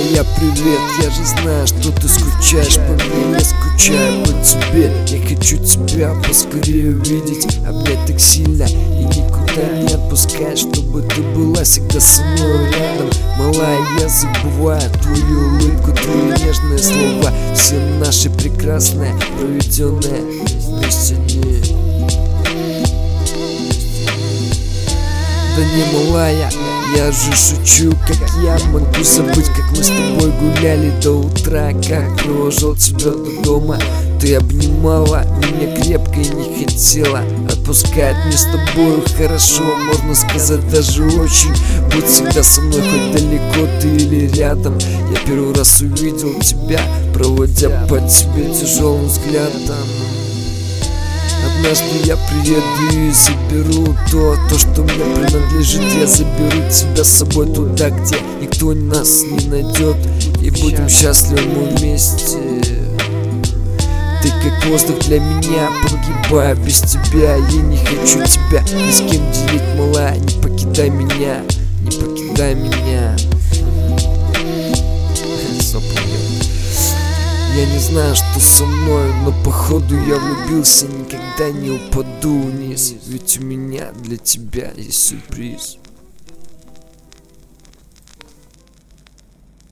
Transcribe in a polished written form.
моя, привет. Я же знаю, что ты скучаешь по мне, я скучаю по тебе. Я хочу тебя поскорее увидеть, обнять так сильно и никуда не отпускать, чтобы ты была всегда со мной рядом. Малая, я забываю твою улыбку, твои нежные слова, все наши прекрасные, проведенные вместе дни. Да не, малая, я же шучу, как я могу забыть, как мы с тобой гуляли до утра, как провожал тебя до дома. Ты обнимала меня крепко и не хотела отпускать. Мне с тобой хорошо, можно сказать, даже очень. Будь всегда со мной, хоть далеко ты или рядом. Я первый раз увидел тебя, проводя по тебе тяжелым взглядом. Однажды я приеду и заберу то, что мне принадлежит. Я заберу тебя с собой туда, где никто нас не найдет, и будем счастливы мы вместе. Ты как воздух для меня, погибаю без тебя. Я не хочу тебя ни с кем делить, малая. Не покидай меня, не покидай меня. Я не знаю, что со мной, но походу я влюбился, никогда не упаду вниз. Ведь у меня для тебя есть сюрприз.